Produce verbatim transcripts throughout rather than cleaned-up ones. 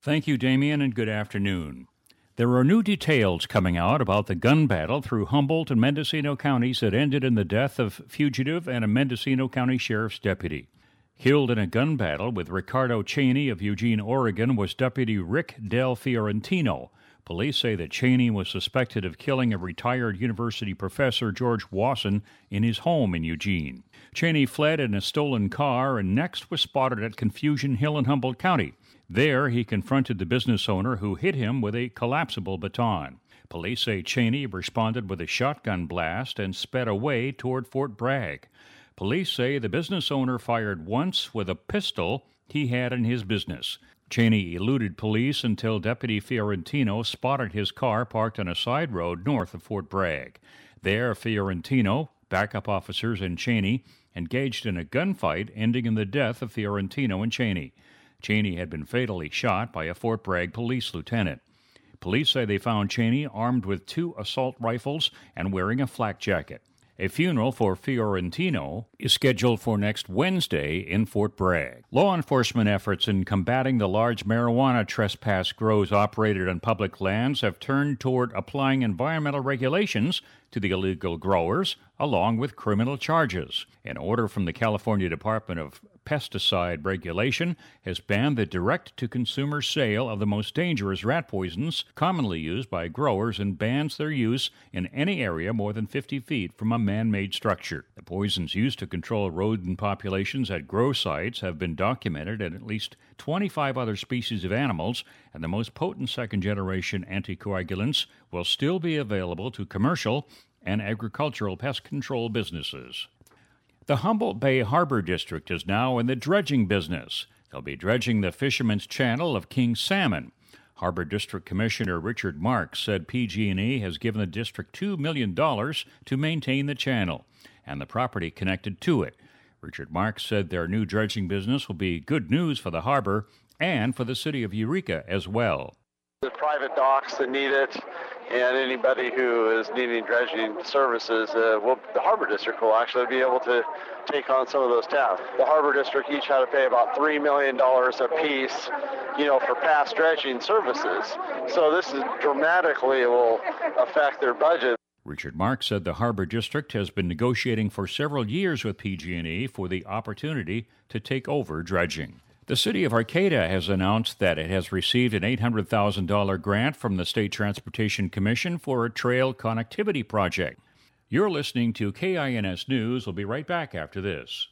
Thank you, Damien, and good afternoon. There are new details coming out about the gun battle through Humboldt and Mendocino counties that ended in the death of fugitive and a Mendocino County Sheriff's deputy. Killed in a gun battle with Ricardo Cheney of Eugene, Oregon, was Deputy Rick Del Fiorentino. Police say that Cheney was suspected of killing a retired university professor, George Wasson, in his home in Eugene. Cheney fled in a stolen car and next was spotted at Confusion Hill in Humboldt County. There, he confronted the business owner who hit him with a collapsible baton. Police say Cheney responded with a shotgun blast and sped away toward Fort Bragg. Police say the business owner fired once with a pistol he had in his business. Cheney eluded police until Deputy Fiorentino spotted his car parked on a side road north of Fort Bragg. There, Fiorentino, backup officers, and Cheney engaged in a gunfight, ending in the death of Fiorentino and Cheney. Cheney had been fatally shot by a Fort Bragg police lieutenant. Police say they found Cheney armed with two assault rifles and wearing a flak jacket. A funeral for Fiorentino is scheduled for next Wednesday in Fort Bragg. Law enforcement efforts in combating the large marijuana trespass grows operated on public lands have turned toward applying environmental regulations to the illegal growers, along with criminal charges. An order from the California Department of Pesticide Regulation has banned the direct-to-consumer sale of the most dangerous rat poisons commonly used by growers and bans their use in any area more than fifty feet from a man-made structure. The poisons used to control rodent populations at grow sites have been documented in at least twenty-five other species of animals, and the most potent second-generation anticoagulants will still be available to commercial and agricultural pest control businesses. The Humboldt Bay Harbor District is now in the dredging business. They'll be dredging the Fisherman's Channel of king salmon. Harbor District Commissioner Richard Marks said P G and E has given the district two million dollars to maintain the channel and the property connected to it. Richard Marks said their new dredging business will be good news for the harbor and for the city of Eureka as well. The private docks that need it, and anybody who is needing dredging services, uh, will, the Harbor District will actually be able to take on some of those tasks. The Harbor District each had to pay about three million dollars a piece, you know, for past dredging services. So this is dramatically will affect their budget. Richard Marks said the Harbor District has been negotiating for several years with P G and E for the opportunity to take over dredging. The city of Arcata has announced that it has received an eight hundred thousand dollars grant from the State Transportation Commission for a trail connectivity project. You're listening to K I N S News. We'll be right back after this.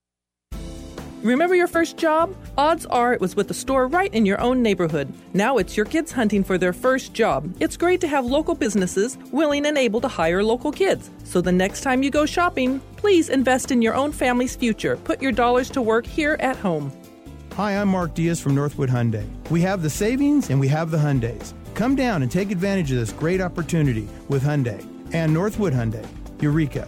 Remember your first job? Odds are it was with a store right in your own neighborhood. Now it's your kids hunting for their first job. It's great to have local businesses willing and able to hire local kids. So the next time you go shopping, please invest in your own family's future. Put your dollars to work here at home. Hi, I'm Mark Diaz from Northwood Hyundai. We have the savings and we have the Hyundais. Come down and take advantage of this great opportunity with Hyundai and Northwood Hyundai, Eureka.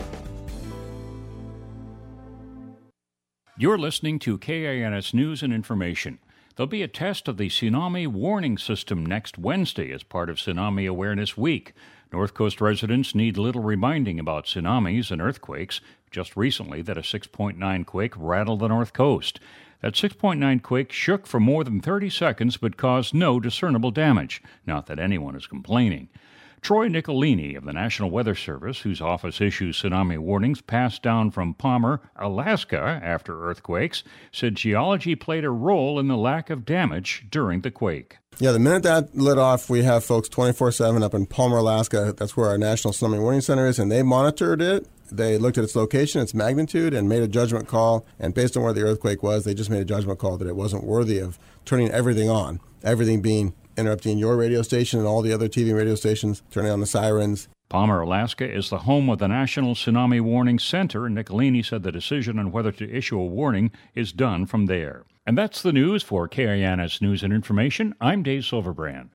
You're listening to K I N S News and Information. There'll be a test of the tsunami warning system next Wednesday as part of Tsunami Awareness Week. North Coast residents need little reminding about tsunamis and earthquakes. Just recently, that a six point nine quake rattled the North Coast. That six point nine quake shook for more than thirty seconds but caused no discernible damage. Not that anyone is complaining. Troy Nicolini of the National Weather Service, whose office issues tsunami warnings passed down from Palmer, Alaska, after earthquakes, said geology played a role in the lack of damage during the quake. Yeah, the minute that lit off, we have folks twenty-four seven up in Palmer, Alaska. That's where our National Tsunami Warning Center is, and they monitored it. They looked at its location, its magnitude, and made a judgment call. And based on where the earthquake was, they just made a judgment call that it wasn't worthy of turning everything on, everything being interrupting your radio station and all the other T V and radio stations, turning on the sirens. Palmer, Alaska is the home of the National Tsunami Warning Center, and Nicolini said the decision on whether to issue a warning is done from there. And that's the news for K I N S News and Information. I'm Dave Silverbrand.